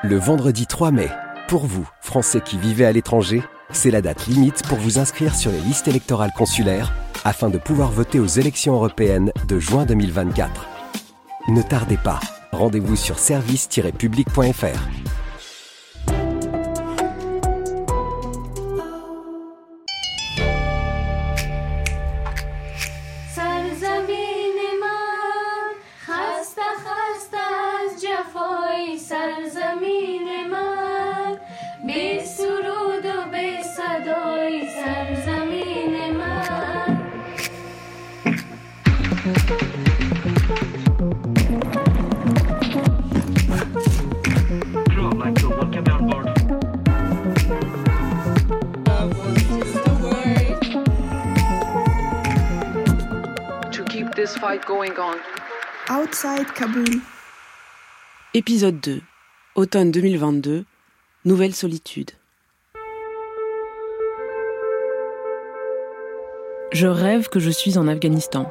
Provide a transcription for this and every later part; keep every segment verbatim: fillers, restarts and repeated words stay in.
Le vendredi trois mai, pour vous, Français qui vivez à l'étranger, c'est la date limite pour vous inscrire sur les listes électorales consulaires afin de pouvoir voter aux élections européennes de juin deux mille vingt-quatre. Ne tardez pas, rendez-vous sur service tiret public point f r. Outside Kaboul. Épisode deux. Automne deux mille vingt-deux. Nouvelle solitude. Je rêve que je suis en Afghanistan.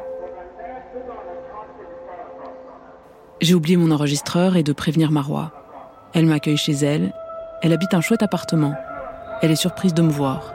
J'ai oublié mon enregistreur et de prévenir Marwa. Elle m'accueille chez elle. Elle habite un chouette appartement. Elle est surprise de me voir.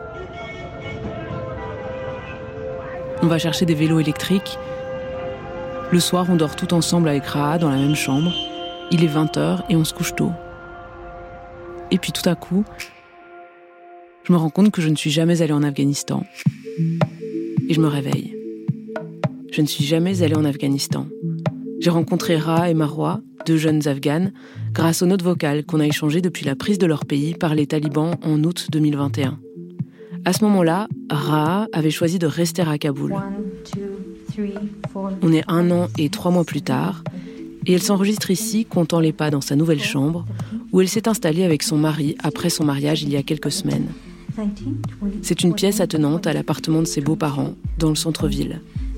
On va chercher des vélos électriques. Le soir, on dort tout ensemble avec Raha dans la même chambre. Il est vingt heures et on se couche tôt. Et puis tout à coup, je me rends compte que je ne suis jamais allée en Afghanistan. Et je me réveille. Je ne suis jamais allée en Afghanistan. J'ai rencontré Raha et Marwa, deux jeunes Afghanes, grâce aux notes vocales qu'on a échangées depuis la prise de leur pays par les talibans en août deux mille vingt et un. À ce moment-là, Raha avait choisi de rester à Kaboul. On est un an et trois mois plus tard, et elle s'enregistre ici, comptant les pas dans sa nouvelle chambre, où elle s'est installée avec son mari après son mariage il y a quelques semaines. C'est une pièce attenante à l'appartement de ses beaux-parents, dans le centre-ville.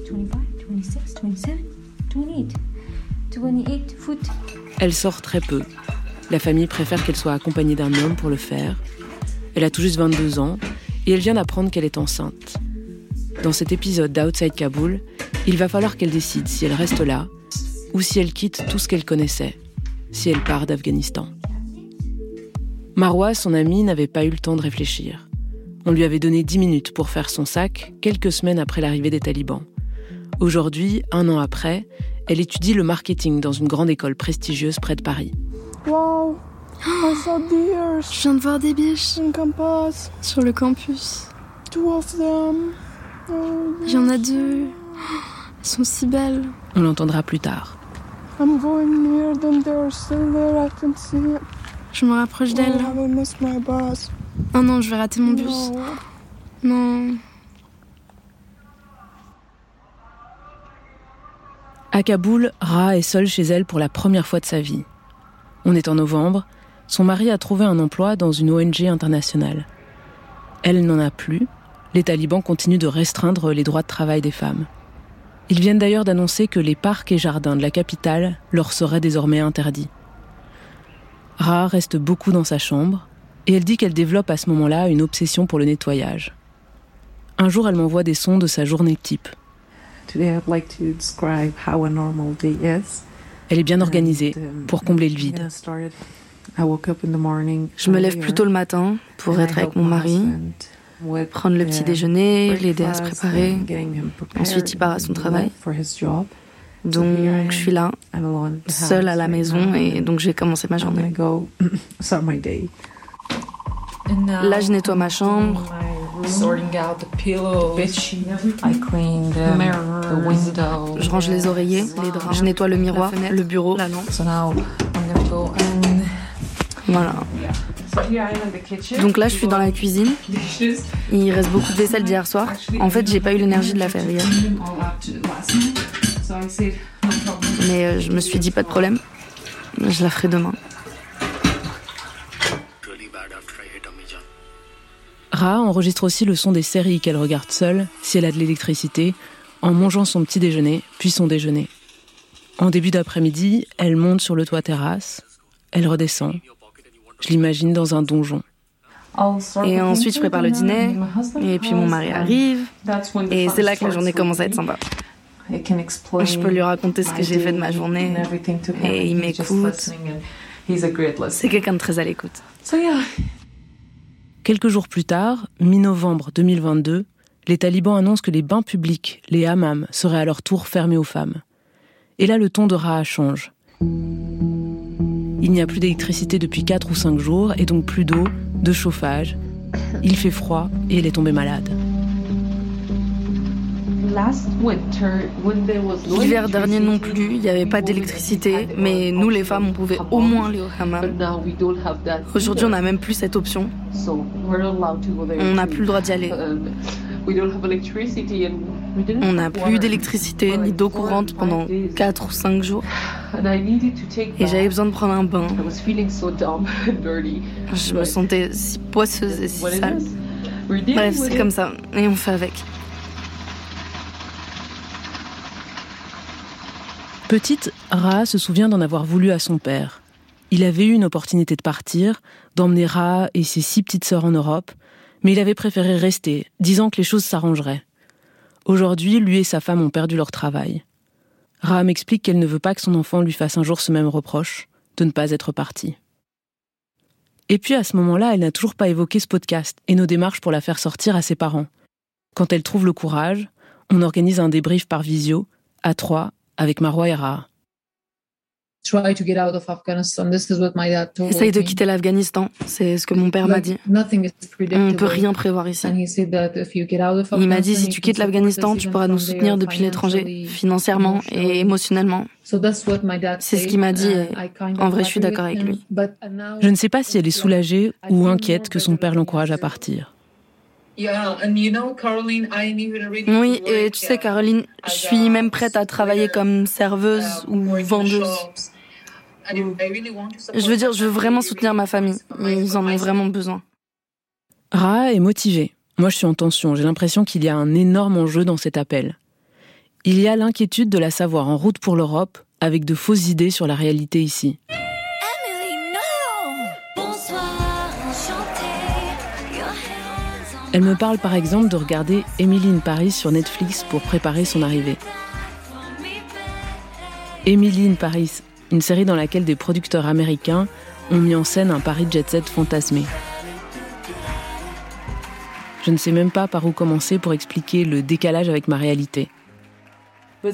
Elle sort très peu. La famille préfère qu'elle soit accompagnée d'un homme pour le faire. Elle a tout juste vingt-deux ans, et elle vient d'apprendre qu'elle est enceinte. Dans cet épisode d'Outside Kaboul, il va falloir qu'elle décide si elle reste là ou si elle quitte tout ce qu'elle connaissait, si elle part d'Afghanistan. Marwa, son amie, n'avait pas eu le temps de réfléchir. On lui avait donné dix minutes pour faire son sac, quelques semaines après l'arrivée des talibans. Aujourd'hui, un an après, elle étudie le marketing dans une grande école prestigieuse près de Paris. Wow, I saw deers. Je viens de voir des biches On campus. sur le campus. Two of them. Oh, Il y en a deux. Elles sont si belles. On l'entendra plus tard. I'm going near them. They're still there. I can see it. Je me rapproche d'elles. Oh, I will miss my bus. Oh non, je vais rater mon bus. No. Non. À Kaboul, Raha est seule chez elle pour la première fois de sa vie. On est en novembre. Son mari a trouvé un emploi dans une O N G internationale. Elle n'en a plus. Les talibans continuent de restreindre les droits de travail des femmes. Ils viennent d'ailleurs d'annoncer que les parcs et jardins de la capitale leur seraient désormais interdits. Raha reste beaucoup dans sa chambre et elle dit qu'elle développe à ce moment-là une obsession pour le nettoyage. Un jour, elle m'envoie des sons de sa journée type. Today I'd like to describe how a normal day is. Elle est bien organisée pour combler le vide. Je me lève plus tôt le matin pour être avec mon mari, prendre le petit déjeuner, l'aider à se préparer. Ensuite, il part à son travail. Donc, je suis là, seule à la maison, et donc j'ai commencé ma journée. Là, je nettoie ma chambre. Je range les oreillers, les draps. Je nettoie le miroir, le bureau, la lampe. Voilà. Donc là, je suis dans la cuisine. Il reste beaucoup de vaisselle d'hier soir. En fait, j'ai pas eu l'énergie de la faire hier. Mais euh, je me suis dit, pas de problème. Je la ferai demain. Raha enregistre aussi le son des séries qu'elle regarde seule, si elle a de l'électricité, en mangeant son petit déjeuner, puis son déjeuner. En début d'après-midi, elle monte sur le toit terrasse, elle redescend. Je l'imagine dans un donjon. Et ensuite, je prépare le dîner, et puis mon mari arrive, et c'est là que la journée commence à être sympa. Je peux lui raconter ce que j'ai fait de ma journée, et il m'écoute. C'est quelqu'un de très à l'écoute. So yeah. Quelques jours plus tard, mi-novembre deux mille vingt-deux, les talibans annoncent que les bains publics, les hammams, seraient à leur tour fermés aux femmes. Et là, le ton de Raha change. Il n'y a plus d'électricité depuis quatre ou cinq jours, et donc plus d'eau, de chauffage. Il fait froid, et elle est tombée malade. L'hiver dernier non plus, il n'y avait pas d'électricité, mais nous les femmes, on pouvait au moins aller au hammam. Aujourd'hui, on n'a même plus cette option. On n'a plus le droit d'y aller. On n'a plus d'électricité ni d'eau courante pendant quatre ou cinq jours. Et j'avais besoin de prendre un bain. Je me sentais si poisseuse et si sale. Bref, c'est comme ça, et on fait avec. Petite, Raha se souvient d'en avoir voulu à son père. Il avait eu une opportunité de partir, d'emmener Raha et ses six petites sœurs en Europe, mais il avait préféré rester, disant que les choses s'arrangeraient. Aujourd'hui, lui et sa femme ont perdu leur travail. Raha m'explique qu'elle ne veut pas que son enfant lui fasse un jour ce même reproche, de ne pas être parti. Et puis à ce moment-là, elle n'a toujours pas évoqué ce podcast et nos démarches pour la faire sortir à ses parents. Quand elle trouve le courage, on organise un débrief par visio, à trois, avec Marwa et Raha. Essaye de quitter l'Afghanistan, c'est ce que mon père m'a dit. On ne peut rien prévoir ici. Il m'a dit, si tu quittes l'Afghanistan, tu pourras nous soutenir depuis l'étranger, financièrement et émotionnellement. C'est ce qu'il m'a dit et en vrai, je suis d'accord avec lui. Je ne sais pas si elle est soulagée ou inquiète que son père l'encourage à partir. Oui, et tu sais, Caroline, je suis même prête à travailler comme serveuse ou vendeuse. Je veux dire, je veux vraiment soutenir ma famille. Ils en ont vraiment besoin. Raha est motivée. Moi, je suis en tension. J'ai l'impression qu'il y a un énorme enjeu dans cet appel. Il y a l'inquiétude de la savoir en route pour l'Europe, avec de fausses idées sur la réalité ici. Elle me parle par exemple de regarder Emily in Paris sur Netflix pour préparer son arrivée. Emily in Paris, une série dans laquelle des producteurs américains ont mis en scène un Paris jet-set fantasmé. Je ne sais même pas par où commencer pour expliquer le décalage avec ma réalité. Mais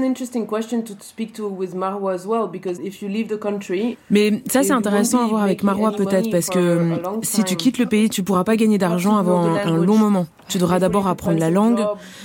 ça, c'est intéressant à voir avec Marwa peut-être, parce que si tu quittes le pays, tu pourras pas gagner d'argent avant un, un long moment. Tu devras d'abord apprendre la langue.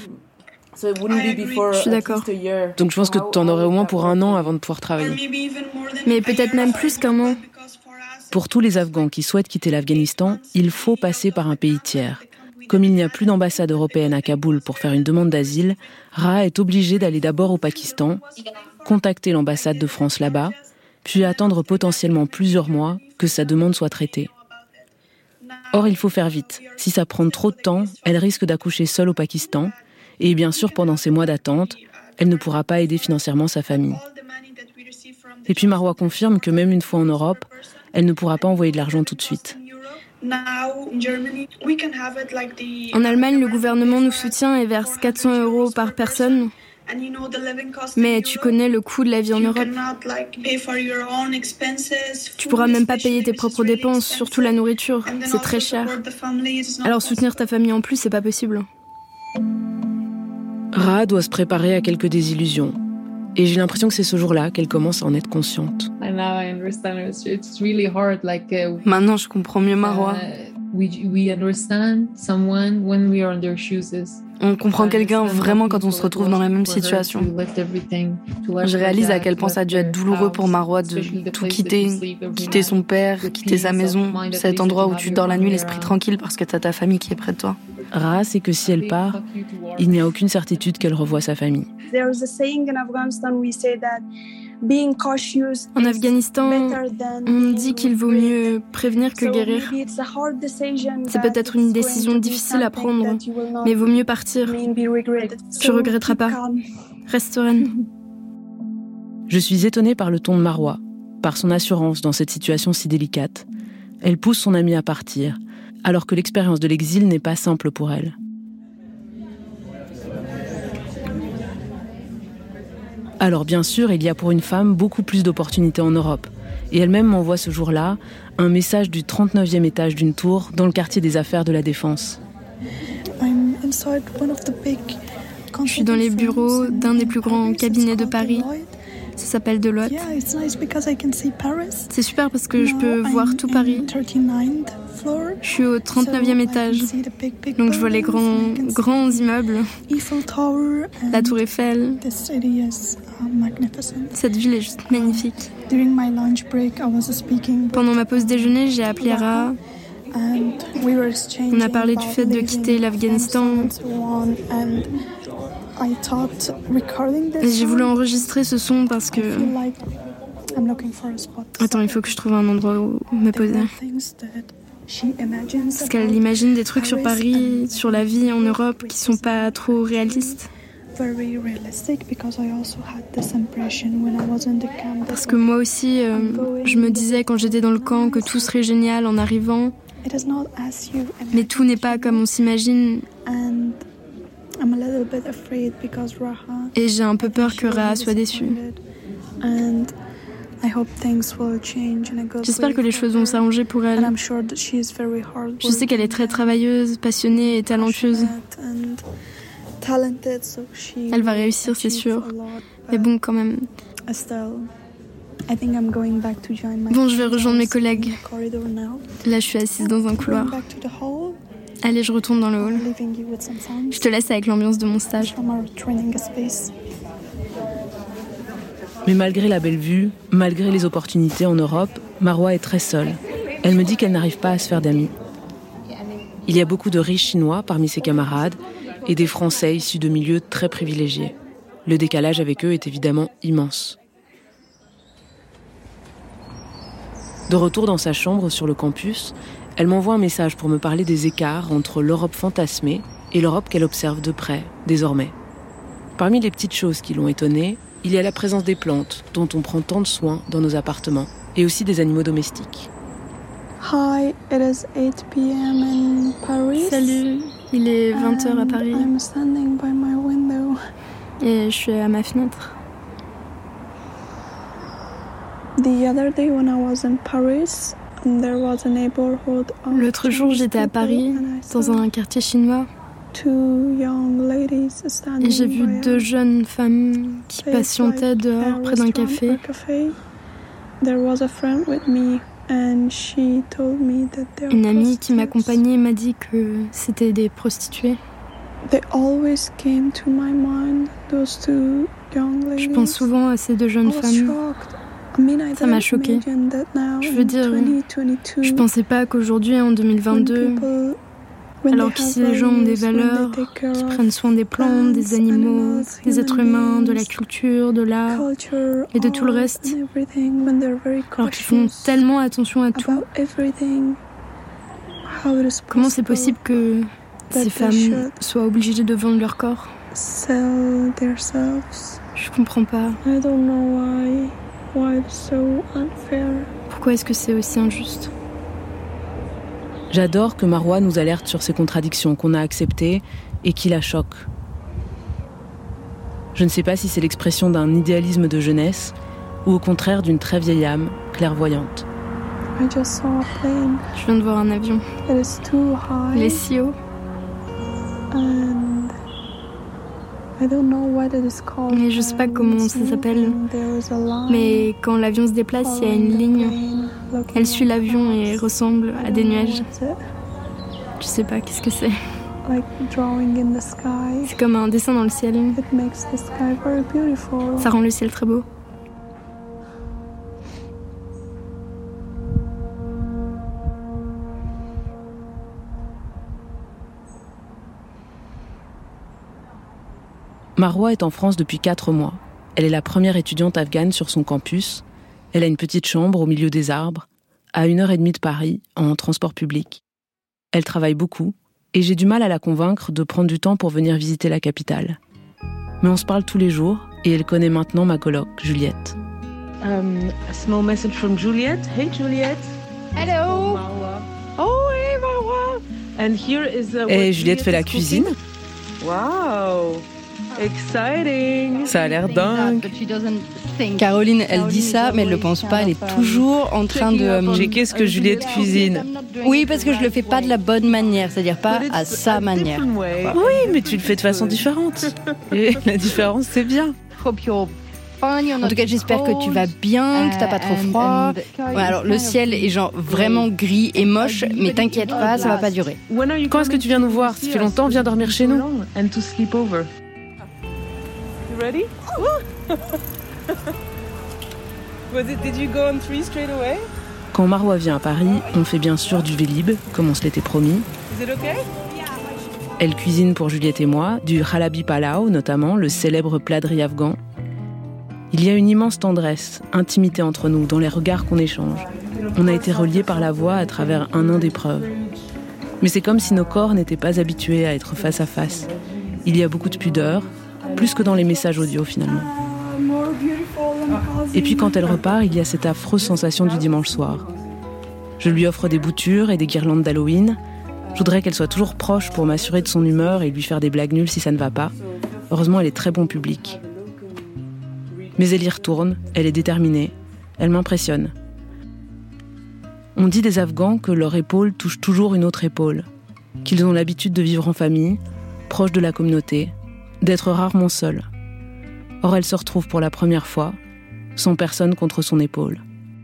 Je suis d'accord. Donc je pense que tu en aurais au moins pour un an avant de pouvoir travailler. Mais peut-être même plus qu'un an. Pour tous les Afghans qui souhaitent quitter l'Afghanistan, il faut passer par un pays tiers. Comme il n'y a plus d'ambassade européenne à Kaboul pour faire une demande d'asile, Raha est obligée d'aller d'abord au Pakistan, contacter l'ambassade de France là-bas, puis attendre potentiellement plusieurs mois que sa demande soit traitée. Or, il faut faire vite. Si ça prend trop de temps, elle risque d'accoucher seule au Pakistan, et bien sûr, pendant ces mois d'attente, elle ne pourra pas aider financièrement sa famille. Et puis Marwa confirme que même une fois en Europe, elle ne pourra pas envoyer de l'argent tout de suite. En Allemagne, le gouvernement nous soutient et verse quatre cents euros par personne. Mais tu connais le coût de la vie en Europe. Tu pourras même pas payer tes propres dépenses, surtout la nourriture. C'est très cher. Alors soutenir ta famille en plus, c'est pas possible. Raha doit se préparer à quelques désillusions. Et j'ai l'impression que c'est ce jour-là qu'elle commence à en être consciente. Maintenant, je comprends mieux Marwa. On comprend quelqu'un vraiment quand on se retrouve dans la même situation. Je réalise à quel point ça a dû être douloureux pour Marwa de tout quitter, quitter son père, quitter sa maison, cet endroit où tu dors la nuit l'esprit tranquille parce que t'as ta famille qui est près de toi. Raha sait que si elle part, il n'y a aucune certitude qu'elle revoie sa famille. En Afghanistan, on dit qu'il vaut mieux prévenir que guérir. C'est peut-être une décision difficile à prendre, mais vaut mieux partir. Tu regretteras pas. Reste sereine. Je suis étonnée par le ton de Marwa, par son assurance dans cette situation si délicate. Elle pousse son amie à partir, alors que l'expérience de l'exil n'est pas simple pour elle. Alors bien sûr, il y a pour une femme beaucoup plus d'opportunités en Europe. Et elle-même m'envoie ce jour-là un message du trente-neuvième étage d'une tour dans le quartier des affaires de la Défense. Je suis dans les bureaux d'un des plus grands cabinets de Paris. Ça s'appelle Deloitte. C'est super parce que je peux voir tout Paris. Je suis au trente-neuvième étage, donc je vois les grands, grands immeubles, la tour Eiffel. Cette ville est juste magnifique. Pendant ma pause déjeuner, j'ai appelé Ara. On a parlé du fait de quitter l'Afghanistan. Et j'ai voulu enregistrer ce son parce que... Attends, il faut que je trouve un endroit où me poser. Parce qu'elle imagine des trucs sur Paris, sur la vie en Europe qui sont pas trop réalistes. Parce que moi aussi, euh, je me disais quand j'étais dans le camp que tout serait génial en arrivant. Mais tout n'est pas comme on s'imagine. Et j'ai un peu peur que Raha soit déçue. J'espère que les choses vont s'arranger pour elle. Je sais qu'elle est très travailleuse, passionnée et talentueuse. Elle va réussir, c'est sûr. Mais bon, quand même. Bon, je vais rejoindre mes collègues. Là, je suis assise dans un couloir. Allez, je retourne dans le hall. Je te laisse avec l'ambiance de mon stage. Mais malgré la belle vue, malgré les opportunités en Europe, Marwa est très seule. Elle me dit qu'elle n'arrive pas à se faire d'amis. Il y a beaucoup de riches Chinois parmi ses camarades et des Français issus de milieux très privilégiés. Le décalage avec eux est évidemment immense. De retour dans sa chambre sur le campus, elle m'envoie un message pour me parler des écarts entre l'Europe fantasmée et l'Europe qu'elle observe de près, désormais. Parmi les petites choses qui l'ont étonnée, il y a la présence des plantes, dont on prend tant de soin dans nos appartements, et aussi des animaux domestiques. Hi, it is eight p.m. in Paris. Salut, il est vingt heures à Paris. I'm standing by my window. Et je suis à ma fenêtre. The other day when I was in Paris, there was a neighborhood of L'autre jour, j'étais à Paris, dans un quartier chinois. Et j'ai vu deux jeunes femmes qui patientaient dehors près d'un café. Une amie qui m'accompagnait m'a dit que c'était des prostituées. Je pense souvent à ces deux jeunes femmes. Ça m'a choquée. Je veux dire, je pensais pas qu'aujourd'hui, en deux mille vingt-deux, alors qu'ici les gens ont des valeurs, qui prennent soin des plantes, des animaux, des êtres humains, de la culture, de l'art et de tout le reste, alors qu'ils font tellement attention à tout. Comment c'est possible que ces femmes soient obligées de vendre leur corps? Je comprends pas. Pourquoi est-ce que c'est aussi injuste? J'adore que Marwa nous alerte sur ces contradictions qu'on a acceptées et qui la choquent. Je ne sais pas si c'est l'expression d'un idéalisme de jeunesse ou au contraire d'une très vieille âme clairvoyante. Je viens de voir un avion. Il est si haut. Mais je sais pas comment ça s'appelle. Mais quand l'avion se déplace, il y a une ligne. Elle suit l'avion et ressemble à des nuages. Je sais pas, qu'est-ce que c'est? C'est comme un dessin dans le ciel. Ça rend le ciel très beau. Marwa est en France depuis quatre mois. Elle est la première étudiante afghane sur son campus. Elle a une petite chambre au milieu des arbres, à une heure et demie de Paris, en transport public. Elle travaille beaucoup, et j'ai du mal à la convaincre de prendre du temps pour venir visiter la capitale. Mais on se parle tous les jours, et elle connaît maintenant ma coloc, Juliette. Um, a small message from Juliette. Hey Juliette. Hello. Marwa. Oh hey Marwa. And here is uh, Et Juliette fait la cuisine. Wow. Exciting. Ça a l'air dingue. Caroline, elle dit ça, mais elle le pense pas. Elle est toujours en train de... euh, Checker ce que Juliette cuisine. Oui, parce que je le fais pas de la bonne manière, c'est-à-dire pas à sa manière. Oui, mais tu le fais de façon différente. Et la différence, c'est bien. En tout cas, j'espère que tu vas bien, que t'as pas trop froid. Ouais, alors, le ciel est genre vraiment gris et moche, mais t'inquiète pas, ça va pas durer. Quand est-ce que tu viens nous voir? Ça fait longtemps, viens dormir chez nous. And to sleep over. You ready? Was it, did you go on three straight away? Quand Marwa vient à Paris, on fait bien sûr du Vélib, comme on se l'était promis. Is it okay? Elle cuisine pour Juliette et moi, du halabi palau notamment, le célèbre plat de riz afghan. Il y a une immense tendresse, intimité entre nous, dans les regards qu'on échange. On a été reliés par la voix à travers un an d'épreuves. Mais c'est comme si nos corps n'étaient pas habitués à être face à face. Il y a beaucoup de pudeur, plus que dans les messages audio finalement. Et puis quand elle repart, il y a cette affreuse sensation du dimanche soir. Je lui offre des boutures et des guirlandes d'Halloween. Je voudrais qu'elle soit toujours proche pour m'assurer de son humeur et lui faire des blagues nulles si ça ne va pas. Heureusement, elle est très bon public. Mais elle y retourne, elle est déterminée, elle m'impressionne. On dit des Afghans que leur épaule touche toujours une autre épaule, qu'ils ont l'habitude de vivre en famille, proches de la communauté, d'être rarement seuls. Or, elle se retrouve pour la première fois, sans personne contre son épaule.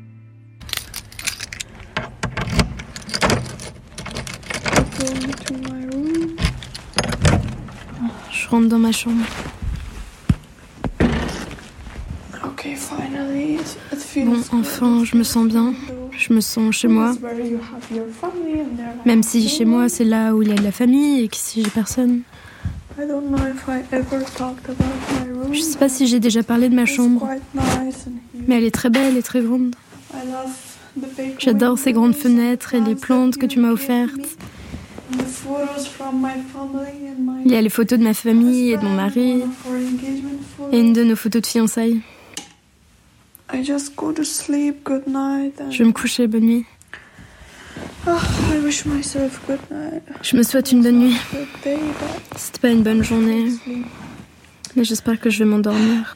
Je rentre dans ma chambre. Bon, enfin, je me sens bien. Je me sens chez moi. Même si chez moi, c'est là où il y a de la famille et qu'ici, j'ai personne. Je sais pas si j'ai déjà parlé de ma chambre, mais elle est très belle et très grande. J'adore ces grandes fenêtres et les plantes que tu m'as offertes. Il y a les photos de ma famille et de mon mari et une de nos photos de fiançailles. Je vais me coucher, bonne nuit. Je me souhaite une bonne nuit. C'était pas une bonne journée, mais j'espère que je vais m'endormir.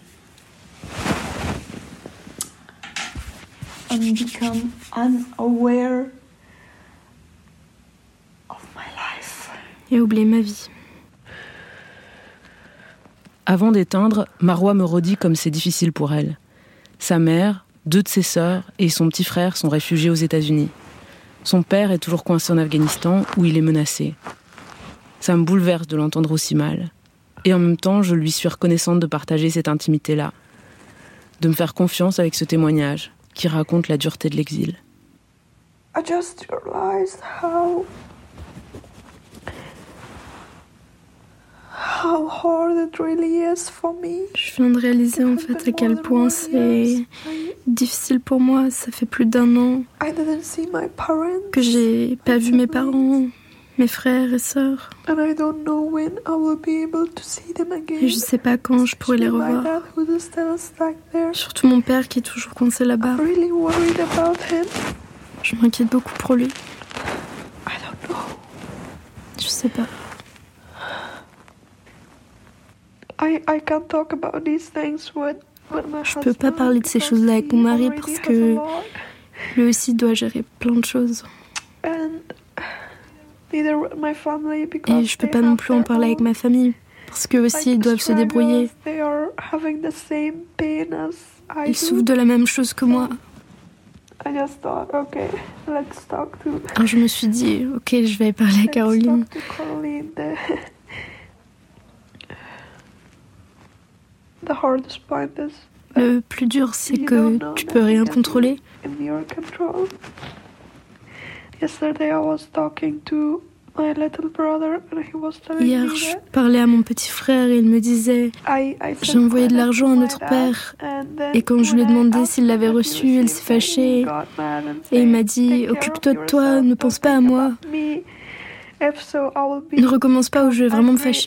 Et oublier ma vie. Avant d'éteindre, Marwa me redit comme c'est difficile pour elle. Sa mère, deux de ses sœurs et son petit frère sont réfugiés aux États-Unis. Son père est toujours coincé en Afghanistan où il est menacé. Ça me bouleverse de l'entendre aussi mal. Et en même temps, je lui suis reconnaissante de partager cette intimité-là. De me faire confiance avec ce témoignage qui raconte la dureté de l'exil. I just realized how how hard it really is for me. Je viens de réaliser en fait à quel point c'est difficile pour moi. Ça fait plus d'un an que j'ai pas vu mes parents, mes frères et sœurs. Et je sais pas quand je pourrai les revoir. Surtout mon père qui est toujours coincé là-bas. Je m'inquiète beaucoup pour lui. Je sais pas. Je peux pas parler de ces choses-là avec mon mari parce que lui aussi doit gérer plein de choses. Et je peux pas non plus en parler avec ma famille parce qu'eux aussi ils doivent se débrouiller. Ils souffrent de la même chose que moi. Alors je me suis dit, ok, je vais parler à Caroline. Le plus dur, c'est que tu peux rien contrôler. Hier, je parlais à mon petit frère et il me disait « J'ai envoyé de l'argent à notre père. » Et quand je lui ai demandé s'il l'avait reçu, il s'est fâché. Et il m'a dit « Occupe-toi de toi, ne pense pas à moi. Ne recommence pas ou je vais vraiment me fâcher. »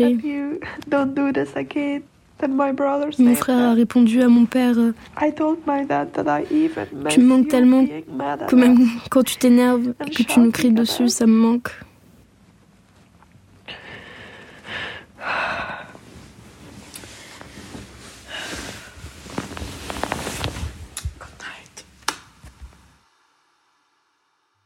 Mon frère a répondu à mon père « Tu me manques tellement que même quand tu t'énerves et que tu nous cries dessus, ça me manque. »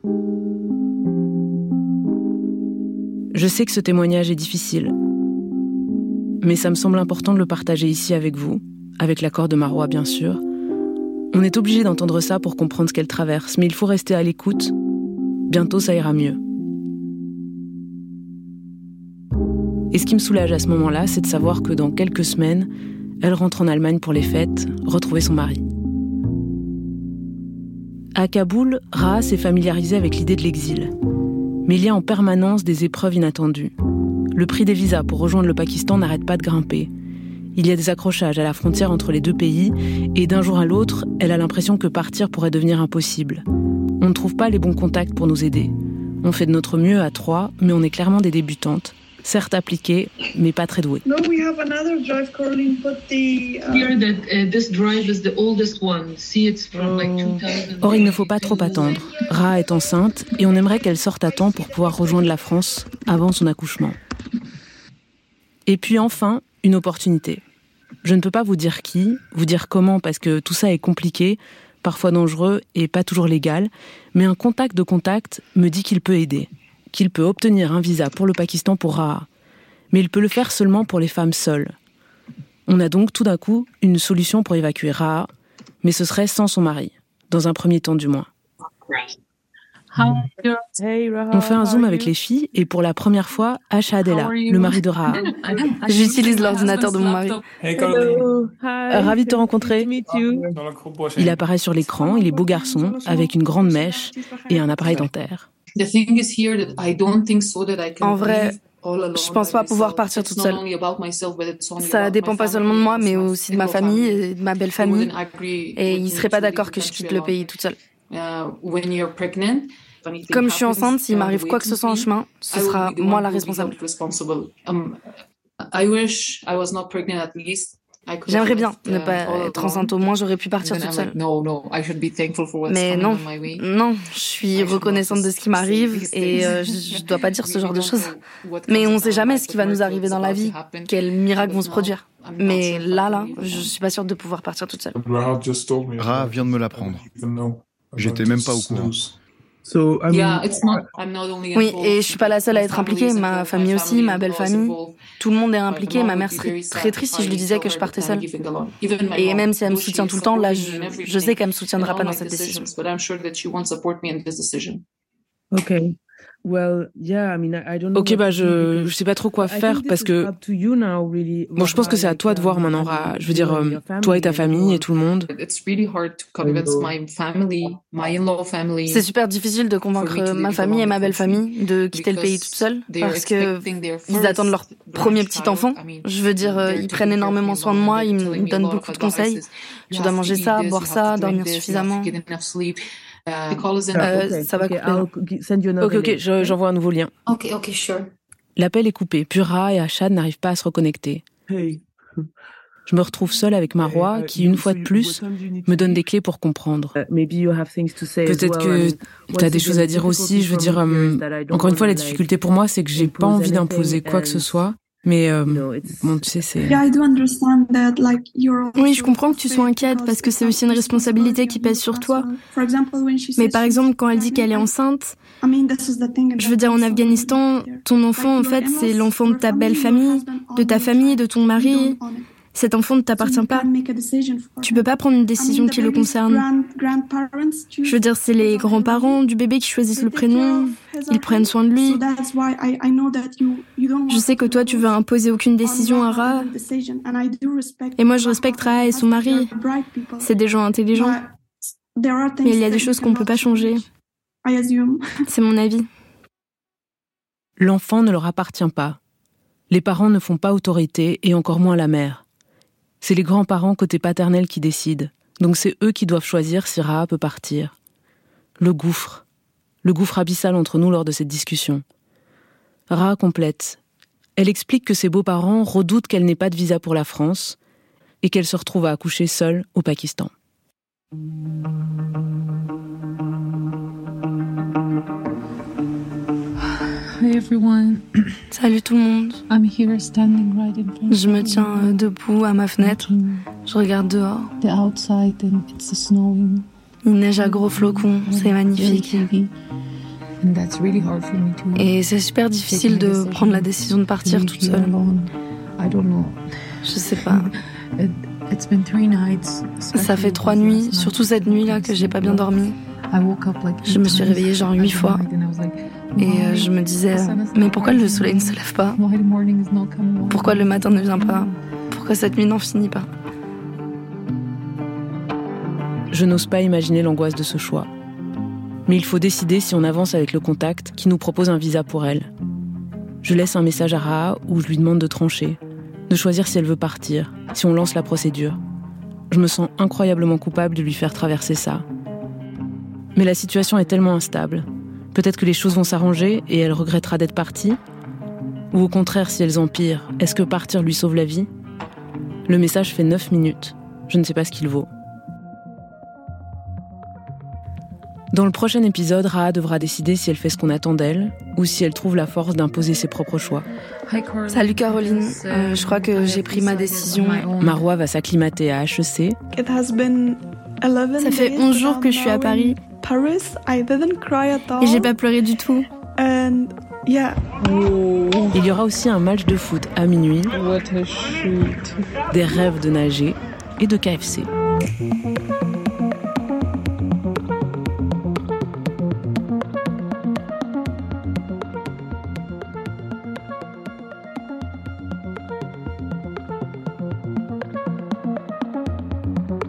Je sais que ce témoignage est difficile, mais ça me semble important de le partager ici avec vous, avec l'accord de Marwa bien sûr. On est obligé d'entendre ça pour comprendre ce qu'elle traverse, mais il faut rester à l'écoute. Bientôt ça ira mieux. Et ce qui me soulage à ce moment-là, c'est de savoir que dans quelques semaines, elle rentre en Allemagne pour les fêtes, retrouver son mari. À Kaboul, Raha s'est familiarisée avec l'idée de l'exil. Mais il y a en permanence des épreuves inattendues. Le prix des visas pour rejoindre le Pakistan n'arrête pas de grimper. Il y a des accrochages à la frontière entre les deux pays, et d'un jour à l'autre, elle a l'impression que partir pourrait devenir impossible. On ne trouve pas les bons contacts pour nous aider. On fait de notre mieux à trois, mais on est clairement des débutantes. Certes appliquées, mais pas très douées. No, we have another drive, Caroline, but the... Uh... Here that uh, this drive is the oldest one. See, it's from like two thousand. Or, il ne faut pas trop attendre. Raha est enceinte, et on aimerait qu'elle sorte à temps pour pouvoir rejoindre la France avant son accouchement. Et puis enfin, une opportunité. Je ne peux pas vous dire qui, vous dire comment, parce que tout ça est compliqué, parfois dangereux et pas toujours légal, mais un contact de contact me dit qu'il peut aider, qu'il peut obtenir un visa pour le Pakistan pour Raha. Mais il peut le faire seulement pour les femmes seules. On a donc tout d'un coup une solution pour évacuer Raha, mais ce serait sans son mari, dans un premier temps du moins. On fait un zoom avec les filles et pour la première fois, Ashad est là, le mari de Raha. J'utilise l'ordinateur de mon mari. Hey Caroline. Ravi de te rencontrer. Dans la cour prochaine. Il apparaît sur l'écran, il est beau garçon, avec une grande mèche et un appareil dentaire. En vrai, je pense pas pouvoir partir toute seule. Ça dépend pas seulement de moi, mais aussi de ma famille et de ma belle famille. Et ils seraient pas d'accord que je quitte le pays toute seule. Comme je suis enceinte, s'il m'arrive quoi que ce soit en chemin, ce sera moi la responsable. J'aimerais bien ne pas être enceinte, au moins j'aurais pu partir toute seule. Mais non, non, je suis reconnaissante de ce qui m'arrive et euh, je, je dois pas dire ce genre de choses. Mais on sait jamais ce qui va nous arriver dans la vie, quels miracles vont se produire. Mais là, là, je suis pas sûre de pouvoir partir toute seule. Raha vient de me l'apprendre. J'étais même pas au courant. Oui, et je suis pas la seule à être impliquée. Ma famille aussi, ma belle famille. Tout le monde est impliqué. Ma mère serait très triste si je lui disais que je partais seule. Et même si elle me soutient tout le temps, là, je, je sais qu'elle me soutiendra pas dans cette décision. Ok. Ok, bah je je sais pas trop quoi faire parce que bon, je pense que c'est à toi de voir maintenant, Raha. Je veux dire, euh, toi et ta famille et tout le monde. C'est super difficile de convaincre ma famille et ma belle famille de quitter le pays toute seule parce que ils attendent leur premier petit enfant. Je veux dire, euh, ils prennent énormément soin de moi, ils me donnent beaucoup de conseils. Je dois manger ça, boire ça, dormir suffisamment. Euh, ça va couper. Ok, ok, je, j'envoie un nouveau lien. Ok, ok, sure. L'appel est coupé, puis Raha et Ashad n'arrivent pas à se reconnecter. Je me retrouve seule avec Marwa, qui, une fois de plus, me donne des clés pour comprendre. Peut-être que tu as des choses à dire aussi. Je veux dire, euh, encore une fois, la difficulté pour moi, c'est que j'ai pas envie d'imposer quoi que ce soit. Mais euh, bon, tu sais, c'est... Oui, je comprends que tu sois inquiète parce que c'est aussi une responsabilité qui pèse sur toi. Mais par exemple, quand elle dit qu'elle est enceinte, je veux dire, en Afghanistan, ton enfant, en fait, c'est l'enfant de ta belle famille, de ta famille, de ton mari. Cet enfant ne t'appartient pas. Tu peux pas prendre une décision qui le concerne. Je veux dire, c'est les grands-parents du bébé qui choisissent le prénom. Ils prennent soin de lui. Je sais que toi, tu veux imposer aucune décision à Raha. Et moi, je respecte Raha et son mari. C'est des gens intelligents. Mais il y a des choses qu'on peut pas changer. C'est mon avis. L'enfant ne leur appartient pas. Les parents ne font pas autorité, et encore moins la mère. C'est les grands-parents côté paternel qui décident. Donc c'est eux qui doivent choisir si Raha peut partir. Le gouffre. Le gouffre abyssal entre nous lors de cette discussion. Raha complète. Elle explique que ses beaux-parents redoutent qu'elle n'ait pas de visa pour la France et qu'elle se retrouve à accoucher seule au Pakistan. Hi everyone. Salut tout le monde. I'm here standing right in front. Je me tiens euh, debout à ma fenêtre. Je regarde dehors. The outside and it's snowing. Il neige à gros flocons, c'est magnifique. Et c'est super difficile de prendre la décision de partir toute seule. Je sais pas. Ça fait trois nuits, surtout cette nuit-là, que j'ai pas bien dormi. Je me suis réveillée genre huit fois. Et je me disais, mais pourquoi le soleil ne se lève pas ? Pourquoi le matin ne vient pas ? Pourquoi cette nuit n'en finit pas ? Je n'ose pas imaginer l'angoisse de ce choix. Mais il faut décider si on avance avec le contact qui nous propose un visa pour elle. Je laisse un message à Raha où je lui demande de trancher, de choisir si elle veut partir, si on lance la procédure. Je me sens incroyablement coupable de lui faire traverser ça. Mais la situation est tellement instable. Peut-être que les choses vont s'arranger et elle regrettera d'être partie. Ou au contraire, si elles empirent, est-ce que partir lui sauve la vie ? Le message fait neuf minutes. Je ne sais pas ce qu'il vaut. Dans le prochain épisode, Raha devra décider si elle fait ce qu'on attend d'elle ou si elle trouve la force d'imposer ses propres choix. Salut Caroline, euh, je crois que j'ai pris ma décision. Marois va s'acclimater à H E C. Ça fait onze jours que je suis à Paris. Et j'ai pas pleuré du tout. Il y aura aussi un match de foot à minuit, des rêves de nager et de K F C.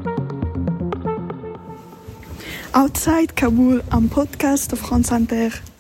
Outside Kaboul, un podcast de France Inter.